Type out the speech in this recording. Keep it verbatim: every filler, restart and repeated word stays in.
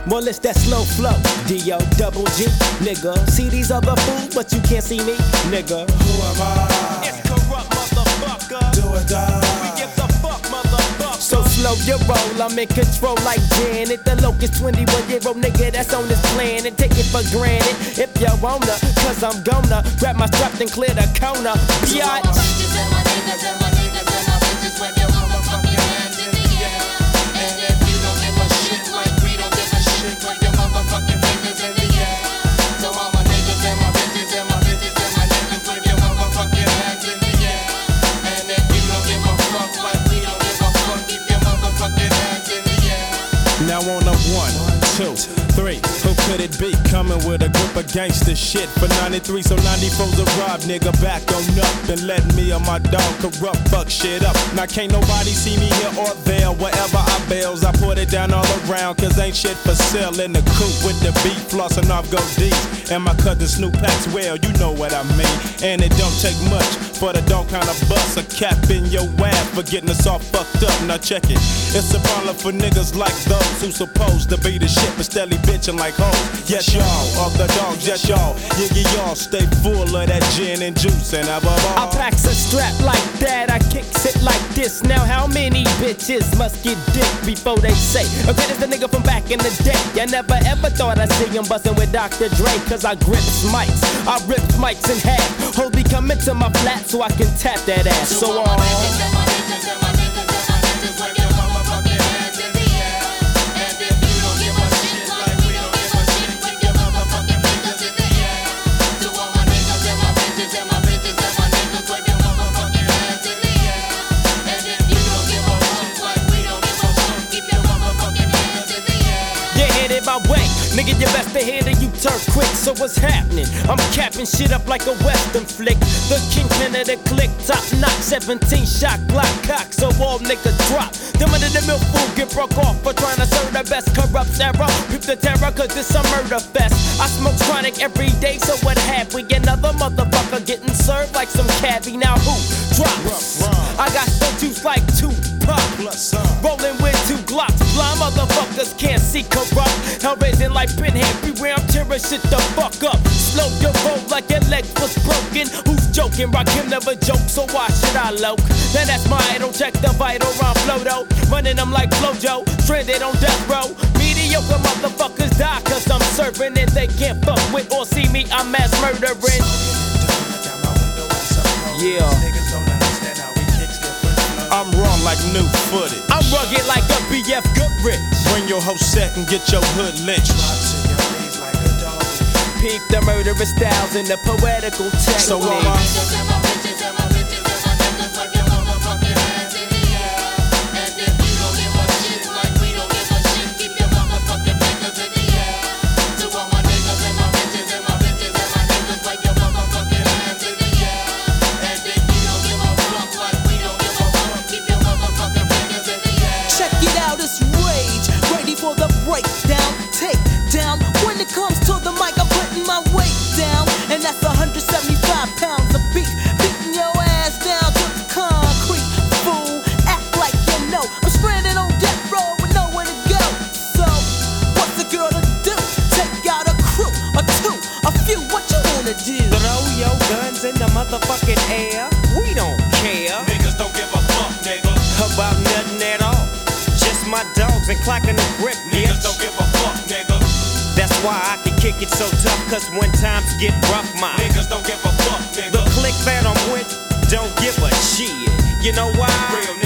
Well, it's that slow flow, D O double G, nigga. See these other fools, but you can't see me, nigga. Who am I? It's corrupt, motherfucker. Do or die. We give the fuck, motherfucker. So slow your roll, I'm in control like Janet. The locust twenty-one year old nigga that's on this planet. Take it for granted if you wanna, cause I'm gonna grab my strap and clear the corner. Biatch. Now on a one, two, three, who could it be? Coming with a group of gangster shit for ninety-three, so ninety-four's a rob, nigga, back on up and let me or my dog corrupt fuck shit up. Now can't nobody see me here or there, wherever I bails, I put it down all around, cause ain't shit for sale in the coop with the beat, flossing off gold D's, and my cousin Snoop Packs, well, you know what I mean, and it don't take much for the dog kind of bust a cap in your ass for getting us all fucked up. Now check it, it's a problem for niggas like those who supposed to be the shit but steadily bitching like hoes. Yes y'all, of the dogs, yes y'all, yeah y'all stay full of that gin and juice and above all, I packs a strap like that, I kicks it like this. Now how many bitches must get dick before they say, okay, this the nigga from back in the day. I never ever thought I'd see him bustin' with Doctor Dre, cause I grips mics, I rip mics in half. Hoes be coming to my flat so I can tap that ass. So on. My way, nigga, you best to hear that you turn quick. So what's happening? I'm capping shit up like a western flick. The kingpin of the click, top notch, seventeen shot Glock cock, so all niggas drop. Them under the milk food get broke off for trying to serve the best corrupt era. Peep the terror, cause this a murder fest. I smoke chronic every day, so what have we? Another motherfucker getting served like some cabbie. Now who drops? I got statues like two pop. Rolling with two Glocks. Blind motherfuckers can't see corrupt. Now raising like pinhead, beware I'm tearing shit the fuck up. Slow your roll like your leg was broken. Who's joking? Rakim never joke, so why should I loke? Now that's my idol, check the vital rhyme flow though. Running them like Flojo, stranded on death row. Mediocre motherfuckers die cause I'm serving and they can't fuck with or see me, I'm mass murdering. Yeah. I'm raw like new footage. I'm rugged like a B F Goodrich. Bring your whole set and get your hood lynched. Peep the murderous styles and the poetical technique. So all I breakdown, take down. When it comes to the mic, I'm putting my weight down, and that's one hundred seventy-five pounds of beef, beating your ass down to the concrete. Fool, act like you know I'm stranded on death row with nowhere to go. So, what's a girl to do? Take out a crew, a two, a few. What you wanna do? Throw your guns in the motherfucking air. We don't care. Niggas don't give a fuck, nigga. About nothing at all. Just my dogs and clocking the grip, bitch. Niggas don't give a fuck, nigga. That's why I can kick it so tough, cause when times get rough, my niggas don't give a fuck, nigga. The click that I'm with don't give a shit. You know why? Real